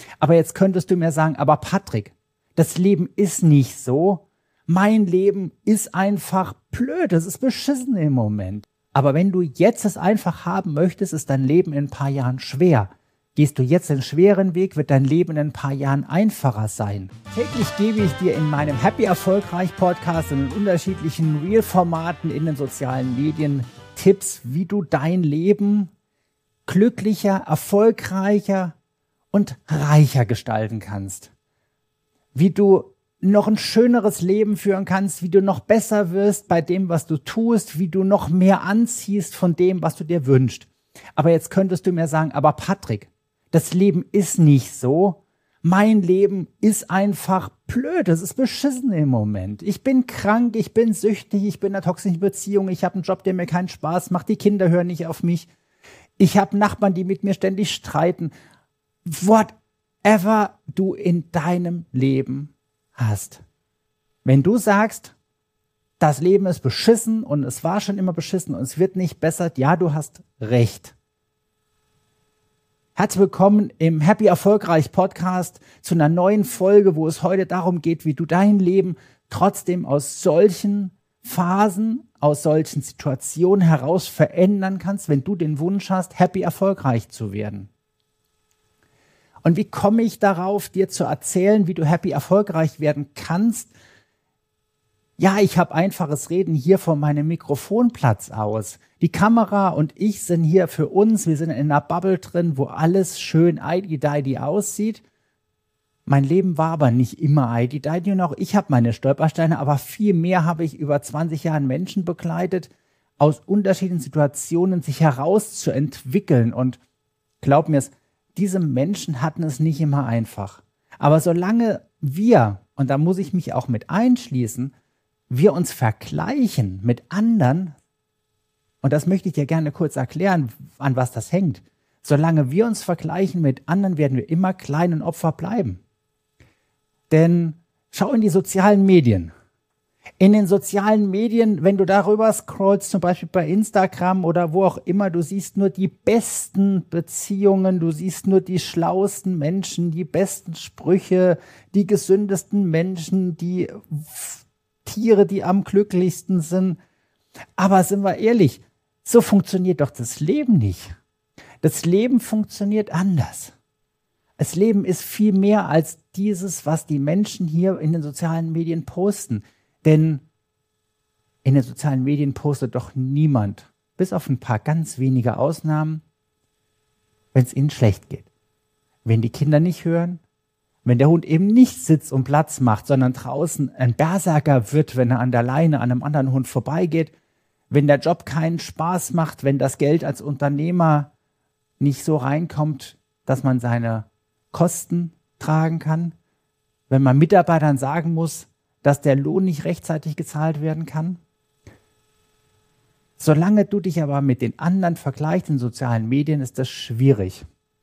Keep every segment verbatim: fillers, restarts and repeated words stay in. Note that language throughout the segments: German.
Aber jetzt könntest du mir sagen, aber Patrick, das Leben ist nicht so. Mein Leben ist einfach blöd, es ist beschissen im Moment. Aber wenn du jetzt es einfach haben möchtest, ist dein Leben in ein paar Jahren schwer. Gehst du jetzt den schweren Weg, wird dein Leben in ein paar Jahren einfacher sein. Täglich gebe ich dir in meinem Happy Erfolgreich Podcast und in unterschiedlichen Reel-Formaten in den sozialen Medien Tipps, wie du dein Leben glücklicher, erfolgreicher und reicher gestalten kannst. Wie du noch ein schöneres Leben führen kannst, wie du noch besser wirst bei dem, was du tust, wie du noch mehr anziehst von dem, was du dir wünschst. Aber jetzt könntest du mir sagen, aber Patrick, das Leben ist nicht so. Mein Leben ist einfach blöd, es ist beschissen im Moment. Ich bin krank, ich bin süchtig, ich bin in einer toxischen Beziehung, ich habe einen Job, der mir keinen Spaß macht, die Kinder hören nicht auf mich. Ich habe Nachbarn, die mit mir ständig streiten. Whatever du in deinem Leben hast. Wenn du sagst, das Leben ist beschissen und es war schon immer beschissen und es wird nicht besser, ja, du hast recht. Herzlich willkommen im Happy Erfolgreich Podcast zu einer neuen Folge, wo es heute darum geht, wie du dein Leben trotzdem aus solchen Phasen, aus solchen Situationen heraus verändern kannst, wenn du den Wunsch hast, happy erfolgreich zu werden. Und wie komme ich darauf, dir zu erzählen, wie du happy erfolgreich werden kannst? Ja, ich habe einfaches Reden hier von meinem Mikrofonplatz aus. Die Kamera und ich sind hier für uns, wir sind in einer Bubble drin, wo alles schön eidi-deidi aussieht. Mein Leben war aber nicht immer eidi-deidi und auch ich habe meine Stolpersteine, aber viel mehr habe ich über zwanzig Jahren Menschen begleitet, aus unterschiedlichen Situationen sich herauszuentwickeln. Und glaub mir, diese Menschen hatten es nicht immer einfach. Aber solange wir, und da muss ich mich auch mit einschließen, wir uns vergleichen mit anderen, und das möchte ich dir gerne kurz erklären, an was das hängt. Solange wir uns vergleichen mit anderen, werden wir immer kleinen Opfer bleiben. Denn schau in die sozialen Medien. In den sozialen Medien, wenn du darüber scrollst, zum Beispiel bei Instagram oder wo auch immer, du siehst nur die besten Beziehungen, du siehst nur die schlauesten Menschen, die besten Sprüche, die gesündesten Menschen, die Tiere, die am glücklichsten sind. Aber sind wir ehrlich, so funktioniert doch das Leben nicht. Das Leben funktioniert anders. Das Leben ist viel mehr als dieses, was die Menschen hier in den sozialen Medien posten. Denn in den sozialen Medien postet doch niemand, bis auf ein paar ganz wenige Ausnahmen, wenn es ihnen schlecht geht. Wenn die Kinder nicht hören, wenn der Hund eben nicht Sitz und Platz macht, sondern draußen ein Berserker wird, wenn er an der Leine an einem anderen Hund vorbeigeht, wenn der Job keinen Spaß macht, wenn das Geld als Unternehmer nicht so reinkommt, dass man seine Kosten tragen kann, wenn man Mitarbeitern sagen muss, dass der Lohn nicht rechtzeitig gezahlt werden kann. Solange du dich aber mit den anderen vergleichst in sozialen Medien, ist das schwierig.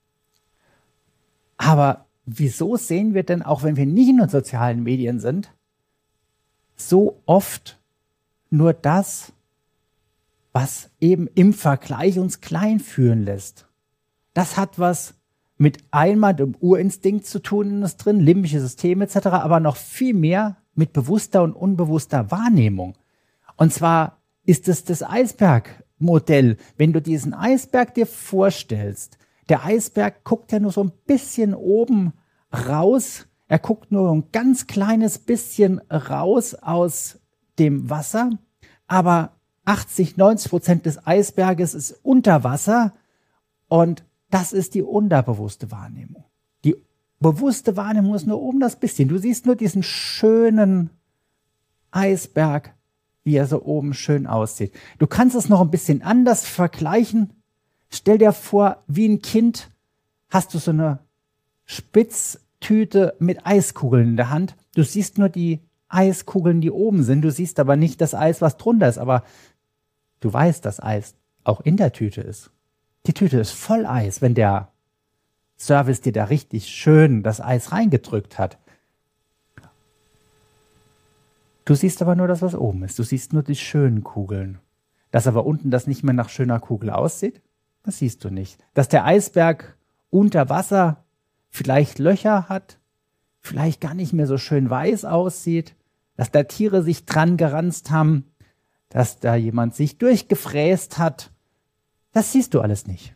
Aber wieso sehen wir denn, auch wenn wir nicht in den sozialen Medien sind, so oft nur das, was eben im Vergleich uns klein fühlen lässt? Das hat was mit einmal dem Urinstinkt zu tun in uns drin, limbische Systeme et cetera, aber noch viel mehr mit bewusster und unbewusster Wahrnehmung. Und zwar ist es das Eisbergmodell. Wenn du diesen Eisberg dir vorstellst, der Eisberg guckt ja nur so ein bisschen oben raus, er guckt nur ein ganz kleines bisschen raus aus dem Wasser, aber achtzig, neunzig Prozent des Eisberges ist unter Wasser und das ist die unterbewusste Wahrnehmung. Die bewusste Wahrnehmung ist nur oben das bisschen. Du siehst nur diesen schönen Eisberg, wie er so oben schön aussieht. Du kannst es noch ein bisschen anders vergleichen. Stell dir vor, wie ein Kind hast du so eine Spitztüte mit Eiskugeln in der Hand. Du siehst nur die Eiskugeln, die oben sind. Du siehst aber nicht das Eis, was drunter ist. Aber du weißt, dass Eis auch in der Tüte ist. Die Tüte ist voll Eis, wenn der Service dir da richtig schön das Eis reingedrückt hat. Du siehst aber nur das, was oben ist. Du siehst nur die schönen Kugeln. Dass aber unten das nicht mehr nach schöner Kugel aussieht, das siehst du nicht. Dass der Eisberg unter Wasser vielleicht Löcher hat, vielleicht gar nicht mehr so schön weiß aussieht, dass da Tiere sich dran geranzt haben, dass da jemand sich durchgefräst hat. Das siehst du alles nicht.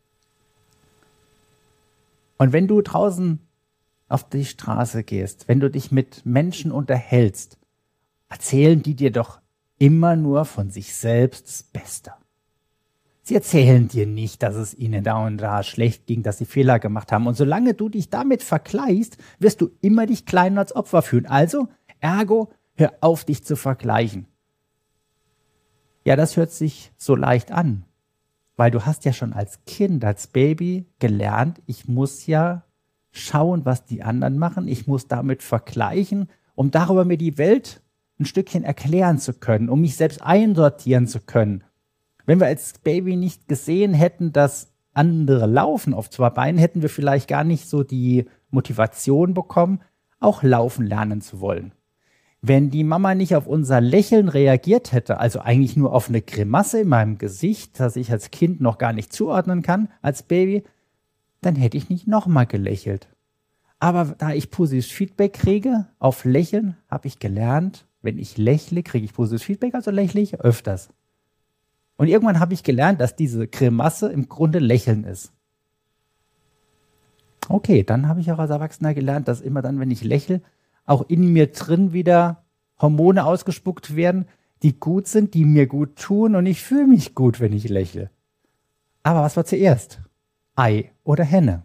Und wenn du draußen auf die Straße gehst, wenn du dich mit Menschen unterhältst, erzählen die dir doch immer nur von sich selbst das Beste. Sie erzählen dir nicht, dass es ihnen da und da schlecht ging, dass sie Fehler gemacht haben. Und solange du dich damit vergleichst, wirst du immer dich klein als Opfer fühlen. Also, ergo, hör auf, dich zu vergleichen. Ja, das hört sich so leicht an, weil du hast ja schon als Kind, als Baby gelernt, ich muss ja schauen, was die anderen machen. Ich muss damit vergleichen, um darüber mir die Welt ein Stückchen erklären zu können, um mich selbst einsortieren zu können. Wenn wir als Baby nicht gesehen hätten, dass andere laufen auf zwei Beinen, hätten wir vielleicht gar nicht so die Motivation bekommen, auch laufen lernen zu wollen. Wenn die Mama nicht auf unser Lächeln reagiert hätte, also eigentlich nur auf eine Grimasse in meinem Gesicht, das ich als Kind noch gar nicht zuordnen kann, als Baby, dann hätte ich nicht nochmal gelächelt. Aber da ich positives Feedback kriege auf Lächeln, habe ich gelernt, wenn ich lächle, kriege ich positives Feedback, also lächle ich öfters. Und irgendwann habe ich gelernt, dass diese Grimasse im Grunde Lächeln ist. Okay, dann habe ich auch als Erwachsener gelernt, dass immer dann, wenn ich lächle, auch in mir drin wieder Hormone ausgespuckt werden, die gut sind, die mir gut tun und ich fühle mich gut, wenn ich lächle. Aber was war zuerst? Ei oder Henne?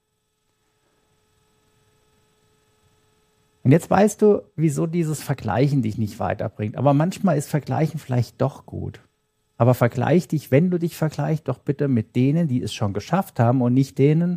Und jetzt weißt du, wieso dieses Vergleichen dich nicht weiterbringt. Aber manchmal ist Vergleichen vielleicht doch gut. Aber vergleich dich, wenn du dich vergleichst, doch bitte mit denen, die es schon geschafft haben und nicht denen,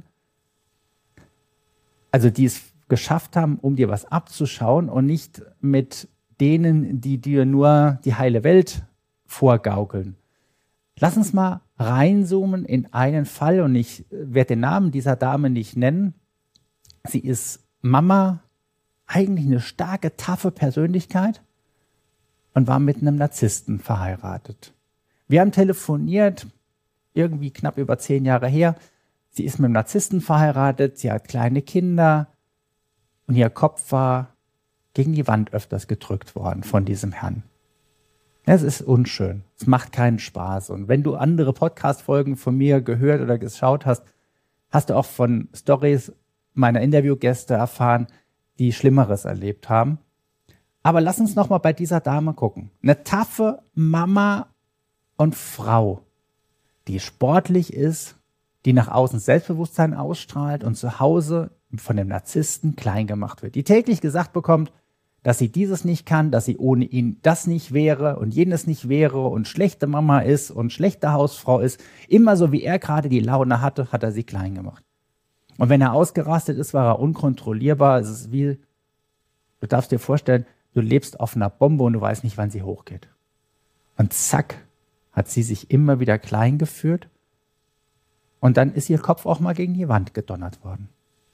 also die es geschafft haben, um dir was abzuschauen und nicht mit denen, die dir nur die heile Welt vorgaukeln. Lass uns mal reinzoomen in einen Fall und ich werde den Namen dieser Dame nicht nennen. Sie ist Mama, eigentlich eine starke, taffe Persönlichkeit und war mit einem Narzissten verheiratet. Wir haben telefoniert, irgendwie knapp über zehn Jahre her. Sie ist mit einem Narzissten verheiratet, sie hat kleine Kinder und ihr Kopf war gegen die Wand öfters gedrückt worden von diesem Herrn. Es ist unschön, es macht keinen Spaß. Und wenn du andere Podcast-Folgen von mir gehört oder geschaut hast, hast du auch von Stories meiner Interviewgäste erfahren, die Schlimmeres erlebt haben. Aber lass uns noch mal bei dieser Dame gucken. Eine taffe Mama und Frau, die sportlich ist, die nach außen Selbstbewusstsein ausstrahlt und zu Hause von dem Narzissten klein gemacht wird, die täglich gesagt bekommt, dass sie dieses nicht kann, dass sie ohne ihn das nicht wäre und jenes nicht wäre und schlechte Mama ist und schlechte Hausfrau ist. Immer so, wie er gerade die Laune hatte, hat er sie klein gemacht. Und wenn er ausgerastet ist, war er unkontrollierbar. Es ist wie, du darfst dir vorstellen, du lebst auf einer Bombe und du weißt nicht, wann sie hochgeht. Und zack, hat sie sich immer wieder klein geführt und dann ist ihr Kopf auch mal gegen die Wand gedonnert worden.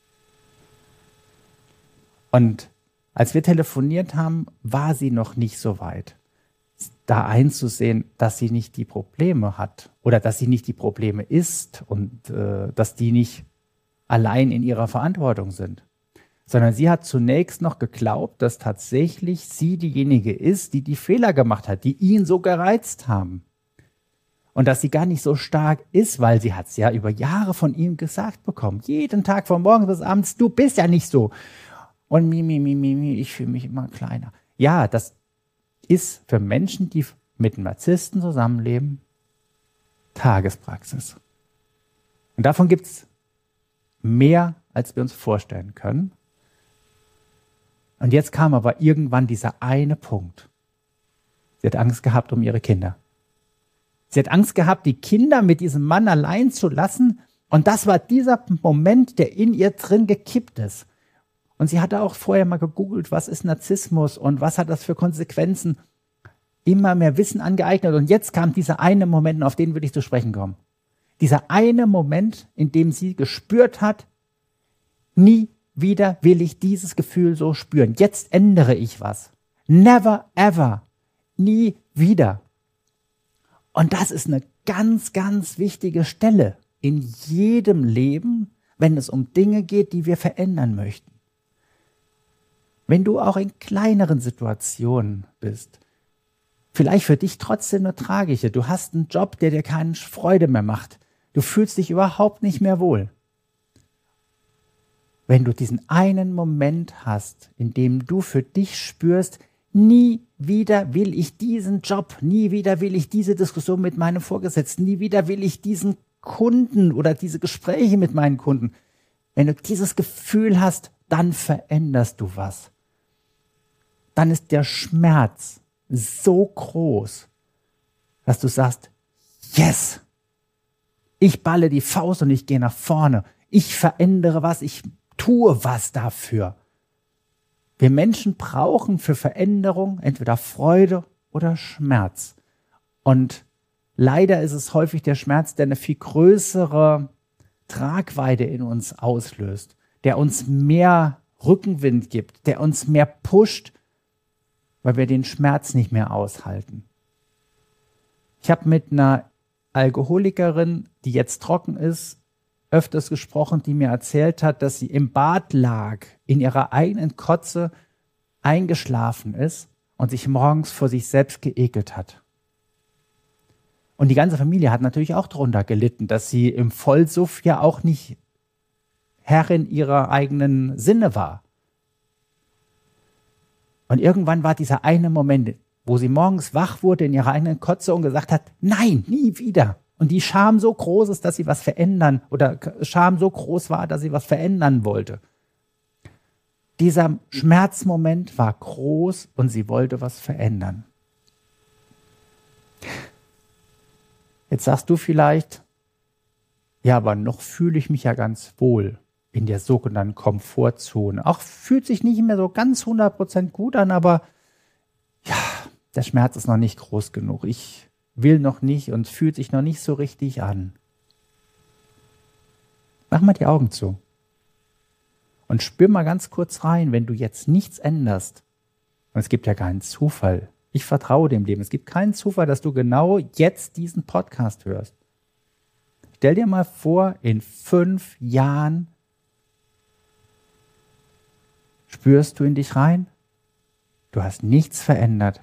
Und als wir telefoniert haben, war sie noch nicht so weit, da einzusehen, dass sie nicht die Probleme hat oder dass sie nicht die Probleme ist und äh, dass die nicht allein in ihrer Verantwortung sind. Sondern sie hat zunächst noch geglaubt, dass tatsächlich sie diejenige ist, die die Fehler gemacht hat, die ihn so gereizt haben. Und dass sie gar nicht so stark ist, weil sie hat es ja über Jahre von ihm gesagt bekommen. Jeden Tag von morgens bis abends, du bist ja nicht so. Und mi, mi, mi, mi, mi, ich fühle mich immer kleiner. Ja, das ist für Menschen, die mit einem Narzissten zusammenleben, Tagespraxis. Und davon gibt es mehr, als wir uns vorstellen können. Und jetzt kam aber irgendwann dieser eine Punkt. Sie hat Angst gehabt um ihre Kinder. Sie hat Angst gehabt, die Kinder mit diesem Mann allein zu lassen. Und das war dieser Moment, der in ihr drin gekippt ist. Und sie hatte auch vorher mal gegoogelt, was ist Narzissmus und was hat das für Konsequenzen. Immer mehr Wissen angeeignet. Und jetzt kam dieser eine Moment, auf den will ich zu sprechen kommen. Dieser eine Moment, in dem sie gespürt hat, nie wieder will ich dieses Gefühl so spüren. Jetzt ändere ich was. Never ever. Nie wieder. Und das ist eine ganz, ganz wichtige Stelle in jedem Leben, wenn es um Dinge geht, die wir verändern möchten. Wenn du auch in kleineren Situationen bist, vielleicht für dich trotzdem eine tragische, du hast einen Job, der dir keine Freude mehr macht, du fühlst dich überhaupt nicht mehr wohl. Wenn du diesen einen Moment hast, in dem du für dich spürst, nie wieder will ich diesen Job, nie wieder will ich diese Diskussion mit meinem Vorgesetzten, nie wieder will ich diesen Kunden oder diese Gespräche mit meinen Kunden. Wenn du dieses Gefühl hast, dann veränderst du was. Dann ist der Schmerz so groß, dass du sagst, yes, ich balle die Faust und ich gehe nach vorne. Ich verändere was, ich tue was dafür. Wir Menschen brauchen für Veränderung entweder Freude oder Schmerz. Und leider ist es häufig der Schmerz, der eine viel größere Tragweite in uns auslöst, der uns mehr Rückenwind gibt, der uns mehr pusht, weil wir den Schmerz nicht mehr aushalten. Ich habe mit einer Alkoholikerin, die jetzt trocken ist, öfters gesprochen, die mir erzählt hat, dass sie im Bad lag, in ihrer eigenen Kotze eingeschlafen ist und sich morgens vor sich selbst geekelt hat. Und die ganze Familie hat natürlich auch darunter gelitten, dass sie im Vollsuff ja auch nicht Herrin ihrer eigenen Sinne war. Und irgendwann war dieser eine Moment, wo sie morgens wach wurde in ihrer eigenen Kotze und gesagt hat, nein, nie wieder. Und die Scham so groß ist, dass sie was verändern, oder Scham so groß war, dass sie was verändern wollte. Dieser Schmerzmoment war groß und sie wollte was verändern. Jetzt sagst du vielleicht, ja, aber noch fühle ich mich ja ganz wohl in der sogenannten Komfortzone. Auch fühlt sich nicht mehr so ganz hundert Prozent gut an, aber ja, der Schmerz ist noch nicht groß genug. Ich will noch nicht und fühlt sich noch nicht so richtig an. Mach mal die Augen zu und spür mal ganz kurz rein, wenn du jetzt nichts änderst. Und es gibt ja keinen Zufall. Ich vertraue dem Leben. Es gibt keinen Zufall, dass du genau jetzt diesen Podcast hörst. Stell dir mal vor, in fünf Jahren spürst du in dich rein? Du hast nichts verändert.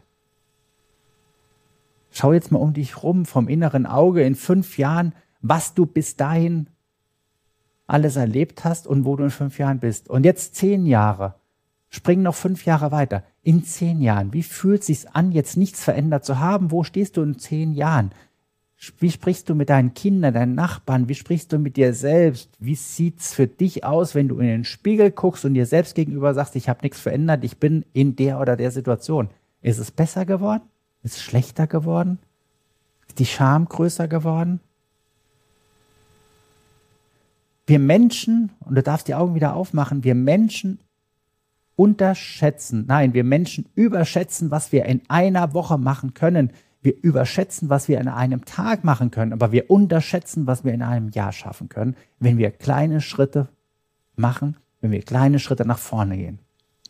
Schau jetzt mal um dich rum vom inneren Auge in fünf Jahren, was du bis dahin alles erlebt hast und wo du in fünf Jahren bist. Und jetzt zehn Jahre. Spring noch fünf Jahre weiter. In zehn Jahren. Wie fühlt es sich an, jetzt nichts verändert zu haben? Wo stehst du in zehn Jahren? Wie sprichst du mit deinen Kindern, deinen Nachbarn? Wie sprichst du mit dir selbst? Wie sieht's für dich aus, wenn du in den Spiegel guckst und dir selbst gegenüber sagst, ich habe nichts verändert, ich bin in der oder der Situation? Ist es besser geworden? Ist es schlechter geworden? Ist die Scham größer geworden? Wir Menschen, und du darfst die Augen wieder aufmachen, wir Menschen unterschätzen, nein, wir Menschen überschätzen, was wir in einer Woche machen können. Wir überschätzen, was wir in einem Tag machen können, aber wir unterschätzen, was wir in einem Jahr schaffen können, wenn wir kleine Schritte machen, wenn wir kleine Schritte nach vorne gehen.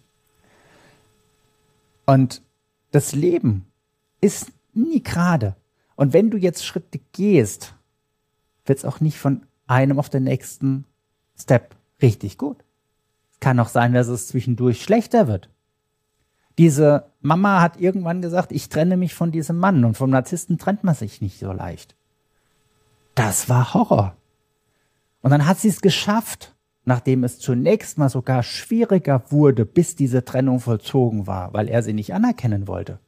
Und das Leben ist nie gerade. Und wenn du jetzt Schritte gehst, wird es auch nicht von einem auf den nächsten Step richtig gut. Es kann auch sein, dass es zwischendurch schlechter wird. Diese Mama hat irgendwann gesagt, ich trenne mich von diesem Mann, und vom Narzissten trennt man sich nicht so leicht. Das war Horror. Und dann hat sie es geschafft, nachdem es zunächst mal sogar schwieriger wurde, bis diese Trennung vollzogen war, weil er sie nicht anerkennen wollte.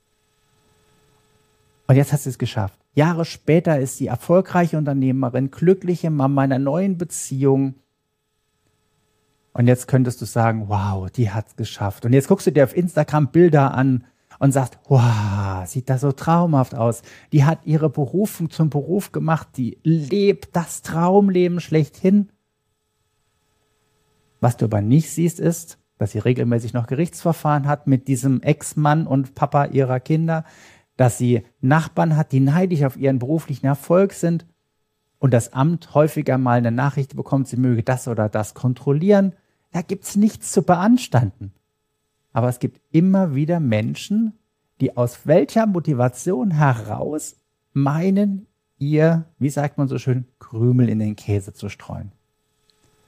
Und jetzt hat sie es geschafft. Jahre später ist sie erfolgreiche Unternehmerin, glückliche Mama in einer neuen Beziehung. Und jetzt könntest du sagen, wow, die hat's geschafft. Und jetzt guckst du dir auf Instagram Bilder an und sagst, wow, sieht das so traumhaft aus. Die hat ihre Berufung zum Beruf gemacht, die lebt das Traumleben schlechthin. Was du aber nicht siehst, ist, dass sie regelmäßig noch Gerichtsverfahren hat mit diesem Ex-Mann und Papa ihrer Kinder, dass sie Nachbarn hat, die neidisch auf ihren beruflichen Erfolg sind und das Amt häufiger mal eine Nachricht bekommt, sie möge das oder das kontrollieren. Da gibt's nichts zu beanstanden. Aber es gibt immer wieder Menschen, die aus welcher Motivation heraus meinen, ihr, wie sagt man so schön, Krümel in den Käse zu streuen.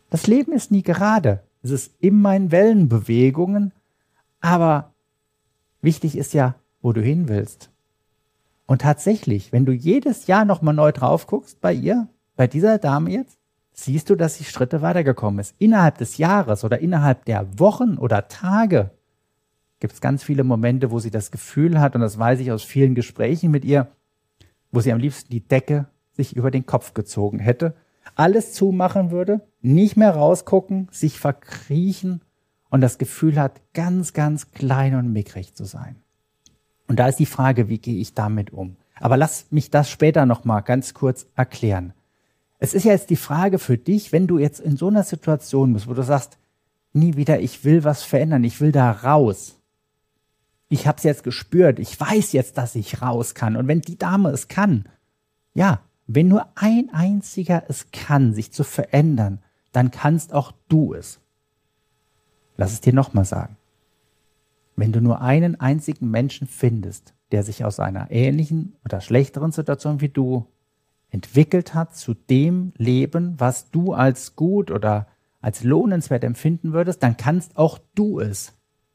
Das Leben ist nie gerade. Es ist immer in Wellenbewegungen, aber wichtig ist ja, wo du hin willst. Und tatsächlich, wenn du jedes Jahr nochmal neu drauf guckst bei ihr, bei dieser Dame jetzt, siehst du, dass sie Schritte weitergekommen ist. Innerhalb des Jahres oder innerhalb der Wochen oder Tage gibt es ganz viele Momente, wo sie das Gefühl hat, und das weiß ich aus vielen Gesprächen mit ihr, wo sie am liebsten die Decke sich über den Kopf gezogen hätte, alles zumachen würde, nicht mehr rausgucken, sich verkriechen und das Gefühl hat, ganz, ganz klein und mickrig zu sein. Und da ist die Frage, wie gehe ich damit um? Aber lass mich das später nochmal ganz kurz erklären. Es ist ja jetzt die Frage für dich, wenn du jetzt in so einer Situation bist, wo du sagst, nie wieder, ich will was verändern, ich will da raus. Ich habe es jetzt gespürt, ich weiß jetzt, dass ich raus kann. Und wenn die Dame es kann, ja, wenn nur ein einziger es kann, sich zu verändern, dann kannst auch du es. Lass es dir nochmal sagen. Wenn du nur einen einzigen Menschen findest, der sich aus einer ähnlichen oder schlechteren Situation wie du entwickelt hat zu dem Leben, was du als gut oder als lohnenswert empfinden würdest, dann kannst auch du es.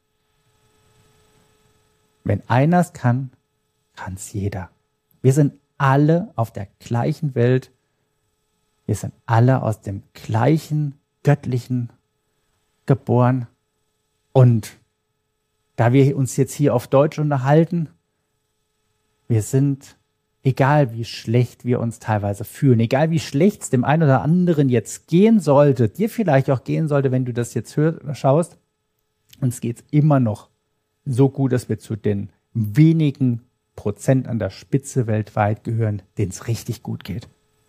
Wenn einer es kann, kann es jeder. Wir sind alle auf der gleichen Welt. Wir sind alle aus dem gleichen Göttlichen geboren. Und da wir uns jetzt hier auf Deutsch unterhalten, wir sind, egal wie schlecht wir uns teilweise fühlen, egal wie schlecht es dem einen oder anderen jetzt gehen sollte, dir vielleicht auch gehen sollte, wenn du das jetzt hörst oder schaust, uns geht es immer noch so gut, dass wir zu den wenigen Prozent an der Spitze weltweit gehören, denen es richtig gut geht.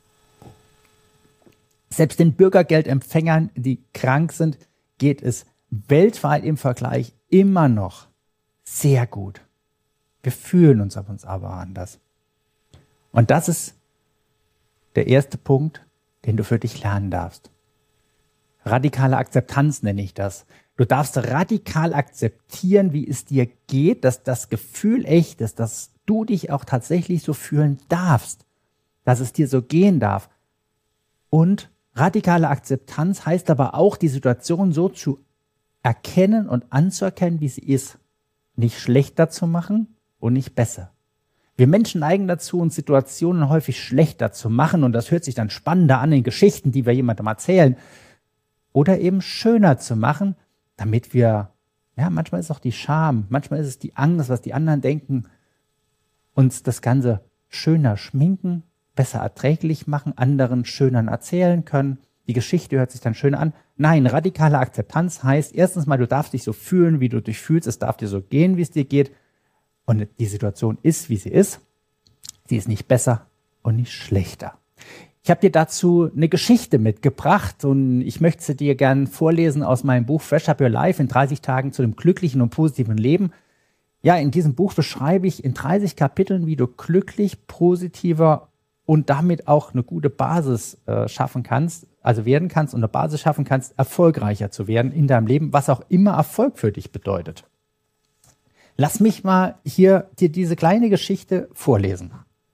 Selbst den Bürgergeldempfängern, die krank sind, geht es weltweit im Vergleich immer noch sehr gut. Wir fühlen uns ab uns aber anders. Und das ist der erste Punkt, den du für dich lernen darfst. Radikale Akzeptanz nenne ich das. Du darfst radikal akzeptieren, wie es dir geht, dass das Gefühl echt ist, dass du dich auch tatsächlich so fühlen darfst, dass es dir so gehen darf. Und radikale Akzeptanz heißt aber auch, die Situation so zu erkennen und anzuerkennen, wie sie ist. Nicht schlechter zu machen und nicht besser. Wir Menschen neigen dazu, uns Situationen häufig schlechter zu machen, und das hört sich dann spannender an in Geschichten, die wir jemandem erzählen, oder eben schöner zu machen, damit wir, ja, manchmal ist es auch die Scham, manchmal ist es die Angst, was die anderen denken, uns das Ganze schöner schminken, besser erträglich machen, anderen schöner erzählen können. Die Geschichte hört sich dann schön an. Nein, radikale Akzeptanz heißt, erstens mal, du darfst dich so fühlen, wie du dich fühlst, es darf dir so gehen, wie es dir geht. Und die Situation ist, wie sie ist. Sie ist nicht besser und nicht schlechter. Ich habe dir dazu eine Geschichte mitgebracht und ich möchte sie dir gerne vorlesen aus meinem Buch Fresh Up Your Life in dreißig Tagen zu dem glücklichen und positiven Leben. Ja, in diesem Buch beschreibe ich in dreißig Kapiteln, wie du glücklich, positiver und damit auch eine gute Basis äh, schaffen kannst, also werden kannst und eine Basis schaffen kannst, erfolgreicher zu werden in deinem Leben, was auch immer Erfolg für dich bedeutet. Lass mich mal hier dir diese kleine Geschichte vorlesen.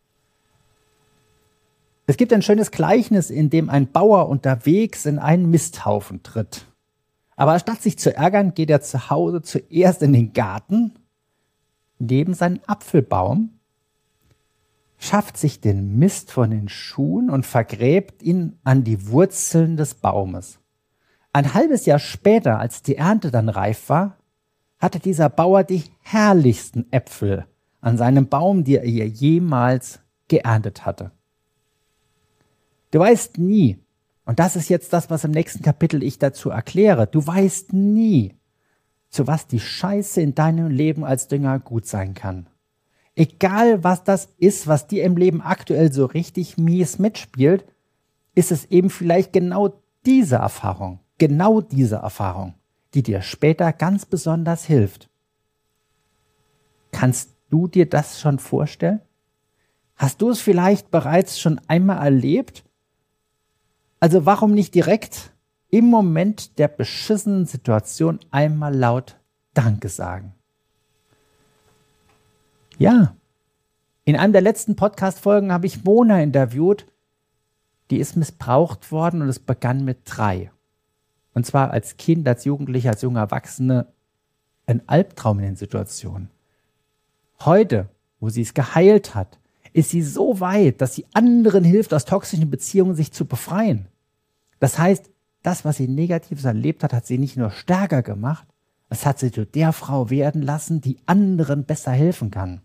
Es gibt ein schönes Gleichnis, in dem ein Bauer unterwegs in einen Misthaufen tritt. Aber statt sich zu ärgern, geht er zu Hause zuerst in den Garten, neben seinen Apfelbaum, schafft sich den Mist von den Schuhen und vergräbt ihn an die Wurzeln des Baumes. Ein halbes Jahr später, als die Ernte dann reif war, hatte dieser Bauer die herrlichsten Äpfel an seinem Baum, die er jemals geerntet hatte. Du weißt nie, und das ist jetzt das, was im nächsten Kapitel ich dazu erkläre, du weißt nie, zu was die Scheiße in deinem Leben als Dünger gut sein kann. Egal, was das ist, was dir im Leben aktuell so richtig mies mitspielt, ist es eben vielleicht genau diese Erfahrung, genau diese Erfahrung, die dir später ganz besonders hilft. Kannst du dir das schon vorstellen? Hast du es vielleicht bereits schon einmal erlebt? Also warum nicht direkt im Moment der beschissenen Situation einmal laut Danke sagen? Ja, in einem der letzten Podcast-Folgen habe ich Mona interviewt, die ist missbraucht worden und es begann mit drei. Und zwar als Kind, als Jugendlicher, als junger Erwachsene, ein Albtraum in den Situationen. Heute, wo sie es geheilt hat, ist sie so weit, dass sie anderen hilft, aus toxischen Beziehungen sich zu befreien. Das heißt, das, was sie Negatives erlebt hat, hat sie nicht nur stärker gemacht, es hat sie zu der Frau werden lassen, die anderen besser helfen kann.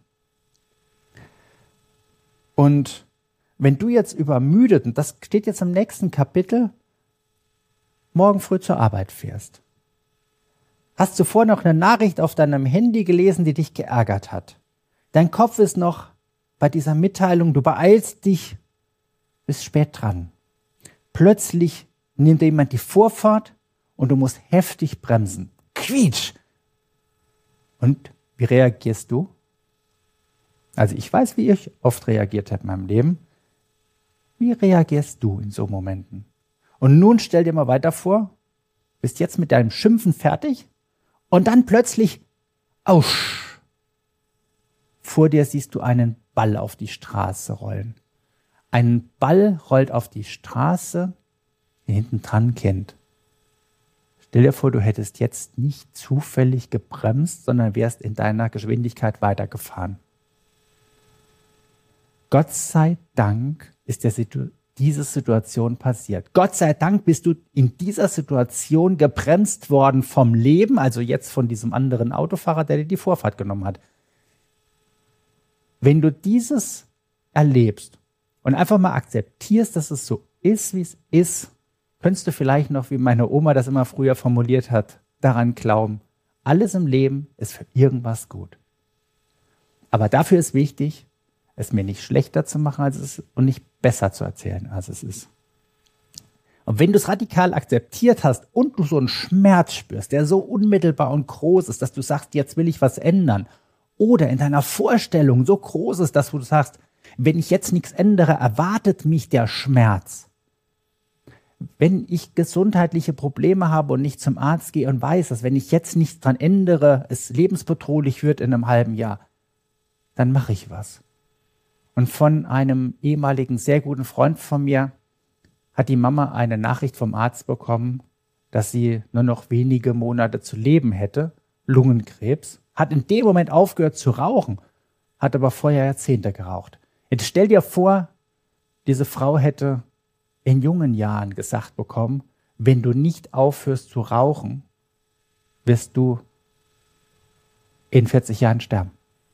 Und wenn du jetzt übermüdet, und das steht jetzt im nächsten Kapitel, morgen früh zur Arbeit fährst, hast zuvor noch eine Nachricht auf deinem Handy gelesen, die dich geärgert hat. Dein Kopf ist noch bei dieser Mitteilung, du beeilst dich, bist spät dran. Plötzlich nimmt dir jemand die Vorfahrt und du musst heftig bremsen. Quietsch! Und wie reagierst du? Also ich weiß, wie ich oft reagiert habe in meinem Leben. Wie reagierst du in so Momenten? Und nun stell dir mal weiter vor, bist jetzt mit deinem Schimpfen fertig und dann plötzlich, ausch, vor dir siehst du einen Ball auf die Straße rollen. Ein Ball rollt auf die Straße, den hinten dran kennt. Stell dir vor, du hättest jetzt nicht zufällig gebremst, sondern wärst in deiner Geschwindigkeit weitergefahren. Gott sei Dank ist der Situ- diese Situation passiert. Gott sei Dank bist du in dieser Situation gebremst worden vom Leben, also jetzt von diesem anderen Autofahrer, der dir die Vorfahrt genommen hat. Wenn du dieses erlebst und einfach mal akzeptierst, dass es so ist, wie es ist, könntest du vielleicht noch, wie meine Oma das immer früher formuliert hat, daran glauben, alles im Leben ist für irgendwas gut. Aber dafür ist wichtig, es mir nicht schlechter zu machen, als es ist und nicht besser zu erzählen, als es ist. Und wenn du es radikal akzeptiert hast und du so einen Schmerz spürst, der so unmittelbar und groß ist, dass du sagst, jetzt will ich was ändern, oder in deiner Vorstellung so groß ist, dass du sagst, wenn ich jetzt nichts ändere, erwartet mich der Schmerz. Wenn ich gesundheitliche Probleme habe und nicht zum Arzt gehe und weiß, dass wenn ich jetzt nichts dran ändere, es lebensbedrohlich wird in einem halben Jahr, dann mache ich was. Und von einem ehemaligen sehr guten Freund von mir hat die Mama eine Nachricht vom Arzt bekommen, dass sie nur noch wenige Monate zu leben hätte, Lungenkrebs, hat in dem Moment aufgehört zu rauchen, hat aber vorher Jahrzehnte geraucht. Jetzt stell dir vor, diese Frau hätte in jungen Jahren gesagt bekommen, wenn du nicht aufhörst zu rauchen, wirst du in vierzig Jahren sterben.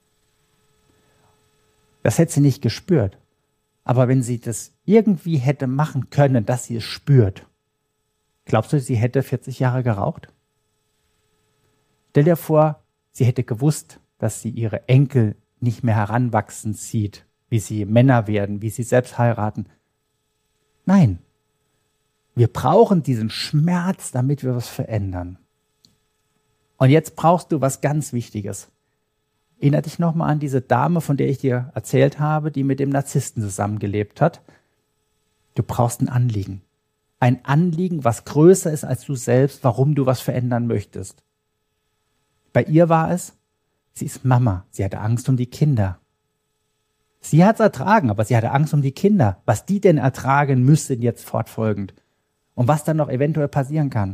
Das hätte sie nicht gespürt. Aber wenn sie das irgendwie hätte machen können, dass sie es spürt, glaubst du, sie hätte vierzig Jahre geraucht? Stell dir vor, sie hätte gewusst, dass sie ihre Enkel nicht mehr heranwachsen sieht, wie sie Männer werden, wie sie selbst heiraten. Nein, wir brauchen diesen Schmerz, damit wir was verändern. Und jetzt brauchst du was ganz Wichtiges. Erinnere dich nochmal an diese Dame, von der ich dir erzählt habe, die mit dem Narzissten zusammengelebt hat. Du brauchst ein Anliegen. Ein Anliegen, was größer ist als du selbst, warum du was verändern möchtest. Bei ihr war es, sie ist Mama, sie hatte Angst um die Kinder. Sie hat es ertragen, aber sie hatte Angst um die Kinder, was die denn ertragen müssten jetzt fortfolgend und was dann noch eventuell passieren kann.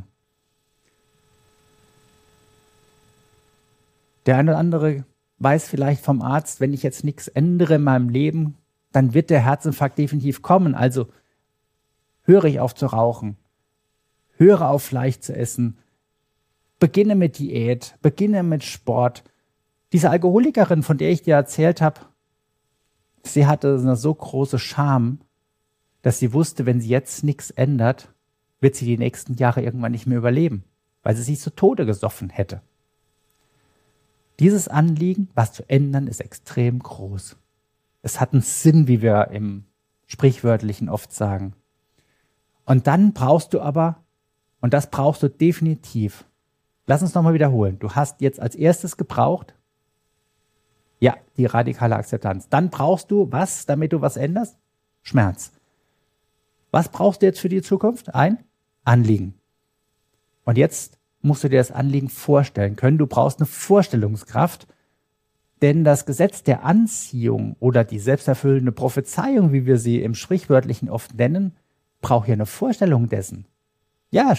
Der eine oder andere weiß vielleicht vom Arzt, wenn ich jetzt nichts ändere in meinem Leben, dann wird der Herzinfarkt definitiv kommen. Also höre ich auf zu rauchen, höre auf Fleisch zu essen, beginne mit Diät, beginne mit Sport. Diese Alkoholikerin, von der ich dir erzählt habe, sie hatte eine so große Scham, dass sie wusste, wenn sie jetzt nichts ändert, wird sie die nächsten Jahre irgendwann nicht mehr überleben, weil sie sich zu Tode gesoffen hätte. Dieses Anliegen, was zu ändern, ist extrem groß. Es hat einen Sinn, wie wir im Sprichwörtlichen oft sagen. Und dann brauchst du aber, und das brauchst du definitiv, lass uns nochmal wiederholen, du hast jetzt als erstes gebraucht, ja, die radikale Akzeptanz. Dann brauchst du was, damit du was änderst? Schmerz. Was brauchst du jetzt für die Zukunft? Ein Anliegen. Und jetzt musst du dir das Anliegen vorstellen können. Du brauchst eine Vorstellungskraft, denn das Gesetz der Anziehung oder die selbsterfüllende Prophezeiung, wie wir sie im Sprichwörtlichen oft nennen, braucht ja eine Vorstellung dessen. Ja,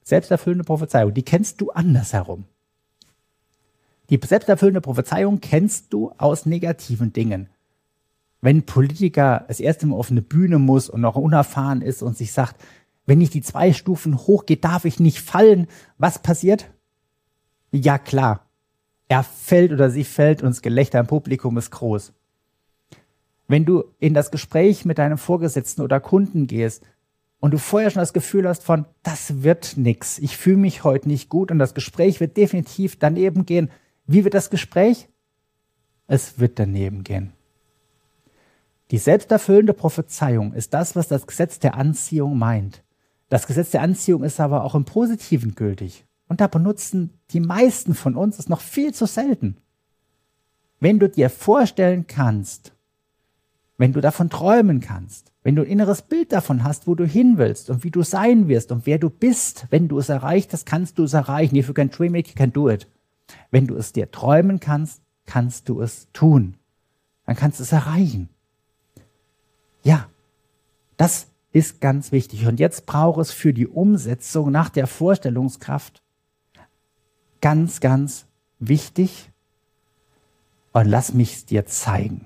Selbsterfüllende Prophezeiung, die kennst du andersherum. Die selbsterfüllende Prophezeiung kennst du aus negativen Dingen. Wenn ein Politiker das erste Mal auf eine Bühne muss und noch unerfahren ist und sich sagt, wenn ich die zwei Stufen hochgehe, darf ich nicht fallen. Was passiert? Ja klar, er fällt oder sie fällt und das Gelächter im Publikum ist groß. Wenn du in das Gespräch mit deinem Vorgesetzten oder Kunden gehst und du vorher schon das Gefühl hast von, das wird nix, ich fühle mich heute nicht gut und das Gespräch wird definitiv daneben gehen. Wie wird das Gespräch? Es wird daneben gehen. Die selbsterfüllende Prophezeiung ist das, was das Gesetz der Anziehung meint. Das Gesetz der Anziehung ist aber auch im Positiven gültig. Und da benutzen die meisten von uns es noch viel zu selten. Wenn du dir vorstellen kannst, wenn du davon träumen kannst, wenn du ein inneres Bild davon hast, wo du hin willst und wie du sein wirst und wer du bist, wenn du es erreicht hast, kannst du es erreichen. If you can dream it, you can do it. Wenn du es dir träumen kannst, kannst du es tun. Dann kannst du es erreichen. Ja, das ist ganz wichtig. Und jetzt braucht es für die Umsetzung nach der Vorstellungskraft ganz, ganz wichtig. Und lass mich es dir zeigen.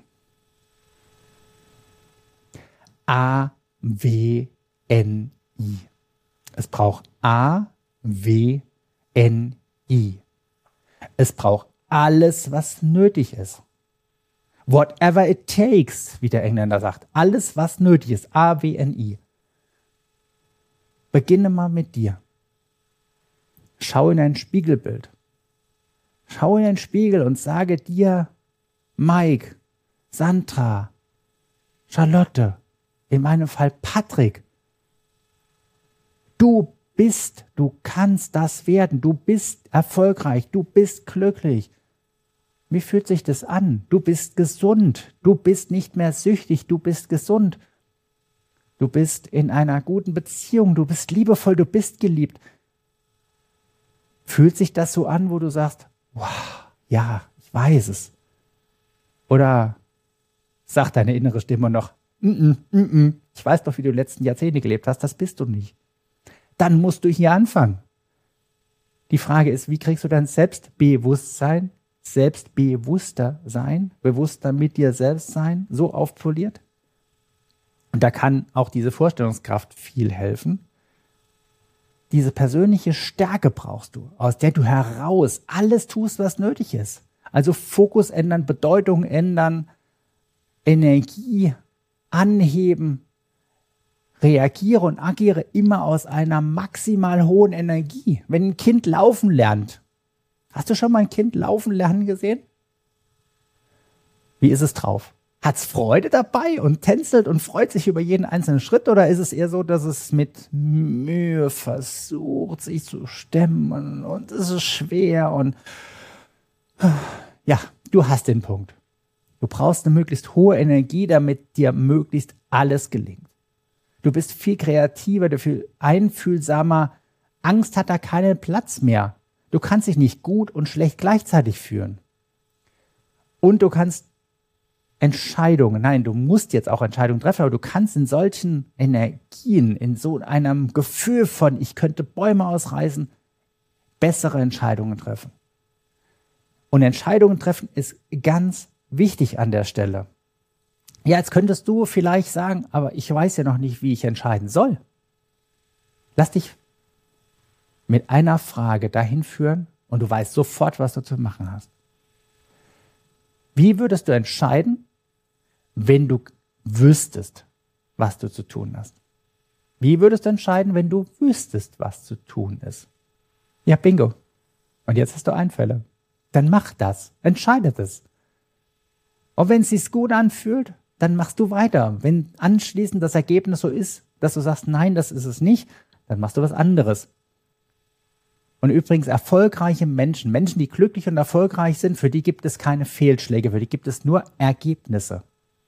A W N I. Es braucht A W N I. Es braucht alles, was nötig ist. Whatever it takes, wie der Engländer sagt. Alles, was nötig ist. A W N I. Beginne mal mit dir. Schau in ein Spiegelbild. Schau in den Spiegel und sage dir, Mike, Sandra, Charlotte, in meinem Fall Patrick, du bist, du kannst das werden, du bist erfolgreich, du bist glücklich. Wie fühlt sich das an? Du bist gesund, du bist nicht mehr süchtig, du bist gesund. Du bist in einer guten Beziehung, du bist liebevoll, du bist geliebt. Fühlt sich das so an, wo du sagst, wow, ja, ich weiß es. Oder sagt deine innere Stimme noch, mm -mm, mm -mm, ich weiß doch, wie du die letzten Jahrzehnte gelebt hast, das bist du nicht. Dann musst du hier anfangen. Die Frage ist, wie kriegst du dein Selbstbewusstsein, selbstbewusster sein, bewusster mit dir selbst sein, so aufpoliert? Und da kann auch diese Vorstellungskraft viel helfen. Diese persönliche Stärke brauchst du, aus der du heraus alles tust, was nötig ist. Also Fokus ändern, Bedeutung ändern, Energie anheben, reagiere und agiere immer aus einer maximal hohen Energie. Wenn ein Kind laufen lernt, hast du schon mal ein Kind laufen lernen gesehen? Wie ist es drauf? Hat's Freude dabei und tänzelt und freut sich über jeden einzelnen Schritt, oder ist es eher so, dass es mit Mühe versucht, sich zu stemmen und es ist schwer und ja, du hast den Punkt. Du brauchst eine möglichst hohe Energie, damit dir möglichst alles gelingt. Du bist viel kreativer, du viel einfühlsamer. Angst hat da keinen Platz mehr. Du kannst dich nicht gut und schlecht gleichzeitig führen. Und du kannst Entscheidungen, nein, du musst jetzt auch Entscheidungen treffen, aber du kannst in solchen Energien, in so einem Gefühl von, ich könnte Bäume ausreißen, bessere Entscheidungen treffen. Und Entscheidungen treffen ist ganz wichtig an der Stelle. Ja, jetzt könntest du vielleicht sagen, aber ich weiß ja noch nicht, wie ich entscheiden soll. Lass dich mit einer Frage dahin führen und du weißt sofort, was du zu machen hast. Wie würdest du entscheiden, wenn du wüsstest, was du zu tun hast? Wie würdest du entscheiden, wenn du wüsstest, was zu tun ist? Ja, bingo. Und jetzt hast du Einfälle. Dann mach das. Entscheide das. Und wenn es sich gut anfühlt, dann machst du weiter. Wenn anschließend das Ergebnis so ist, dass du sagst, nein, das ist es nicht, dann machst du was anderes. Und übrigens erfolgreiche Menschen, Menschen, die glücklich und erfolgreich sind, für die gibt es keine Fehlschläge, für die gibt es nur Ergebnisse.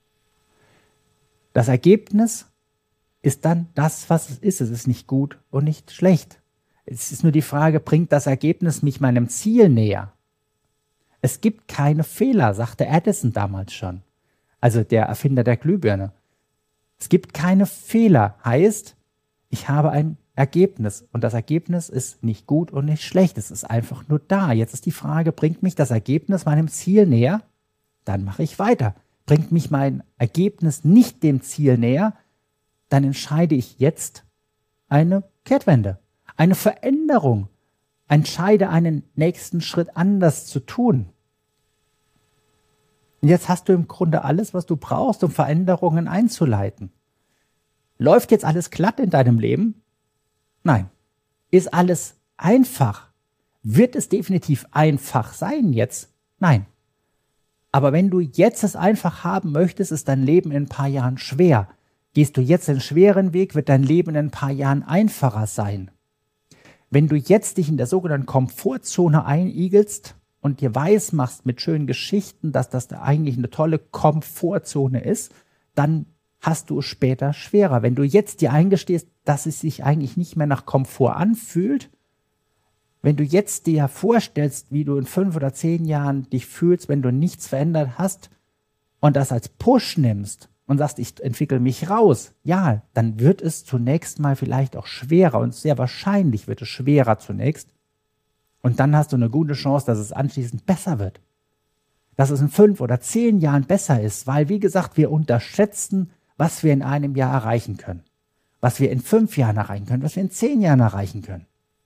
Das Ergebnis ist dann das, was es ist. Es ist nicht gut und nicht schlecht. Es ist nur die Frage, bringt das Ergebnis mich meinem Ziel näher? Es gibt keine Fehler, sagte Edison damals schon. Also der Erfinder der Glühbirne. Es gibt keine Fehler, heißt, ich habe ein Ergebnis. Und das Ergebnis ist nicht gut und nicht schlecht. Es ist einfach nur da. Jetzt ist die Frage, bringt mich das Ergebnis meinem Ziel näher? Dann mache ich weiter. Bringt mich mein Ergebnis nicht dem Ziel näher? Dann entscheide ich jetzt eine Kehrtwende, eine Veränderung. Entscheide einen nächsten Schritt anders zu tun. Und jetzt hast du im Grunde alles, was du brauchst, um Veränderungen einzuleiten. Läuft jetzt alles glatt in deinem Leben? Nein. Ist alles einfach? Wird es definitiv einfach sein jetzt? Nein. Aber wenn du jetzt es einfach haben möchtest, ist dein Leben in ein paar Jahren schwer. Gehst du jetzt den schweren Weg, wird dein Leben in ein paar Jahren einfacher sein. Wenn du jetzt dich in der sogenannten Komfortzone einigelst und dir weiß machst mit schönen Geschichten, dass das eigentlich eine tolle Komfortzone ist, dann hast du es später schwerer. Wenn du jetzt dir eingestehst, dass es sich eigentlich nicht mehr nach Komfort anfühlt, wenn du jetzt dir vorstellst, wie du in fünf oder zehn Jahren dich fühlst, wenn du nichts verändert hast und das als Push nimmst und sagst, ich entwickle mich raus, ja, dann wird es zunächst mal vielleicht auch schwerer und sehr wahrscheinlich wird es schwerer zunächst. Und dann hast du eine gute Chance, dass es anschließend besser wird. Dass es in fünf oder zehn Jahren besser ist, weil, wie gesagt, wir unterschätzen, was wir in einem Jahr erreichen können. Was wir in fünf Jahren erreichen können, was wir in zehn Jahren erreichen können.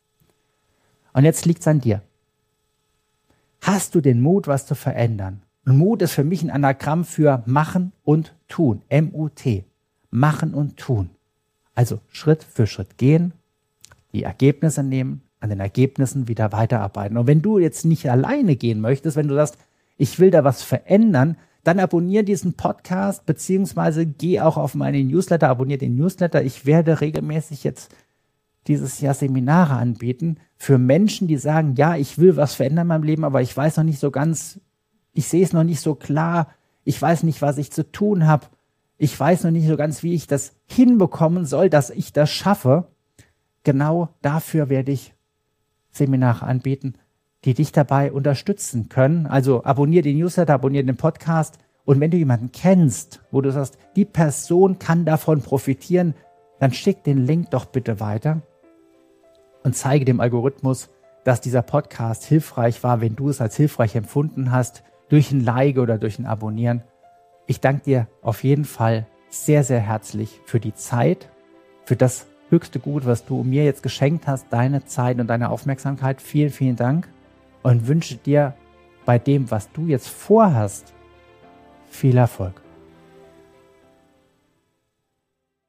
Und jetzt liegt es an dir. Hast du den Mut, was zu verändern? Und Mut ist für mich ein Anagramm für machen und tun. M U T. Machen und tun. Also Schritt für Schritt gehen, die Ergebnisse nehmen, an den Ergebnissen wieder weiterarbeiten. Und wenn du jetzt nicht alleine gehen möchtest, wenn du sagst, ich will da was verändern, dann abonniere diesen Podcast, beziehungsweise geh auch auf meinen Newsletter, abonniere den Newsletter. Ich werde regelmäßig jetzt dieses Jahr Seminare anbieten für Menschen, die sagen, ja, ich will was verändern in meinem Leben, aber ich weiß noch nicht so ganz, ich sehe es noch nicht so klar, ich weiß nicht, was ich zu tun habe, ich weiß noch nicht so ganz, wie ich das hinbekommen soll, dass ich das schaffe. Genau dafür werde ich Seminare anbieten, die dich dabei unterstützen können. Also abonniere den Newsletter, abonniere den Podcast und wenn du jemanden kennst, wo du sagst, die Person kann davon profitieren, dann schick den Link doch bitte weiter und zeige dem Algorithmus, dass dieser Podcast hilfreich war, wenn du es als hilfreich empfunden hast, durch ein Like oder durch ein Abonnieren. Ich danke dir auf jeden Fall sehr, sehr herzlich für die Zeit, für das höchste Gut, was du mir jetzt geschenkt hast, deine Zeit und deine Aufmerksamkeit. Vielen, vielen Dank und wünsche dir bei dem, was du jetzt vorhast, viel Erfolg.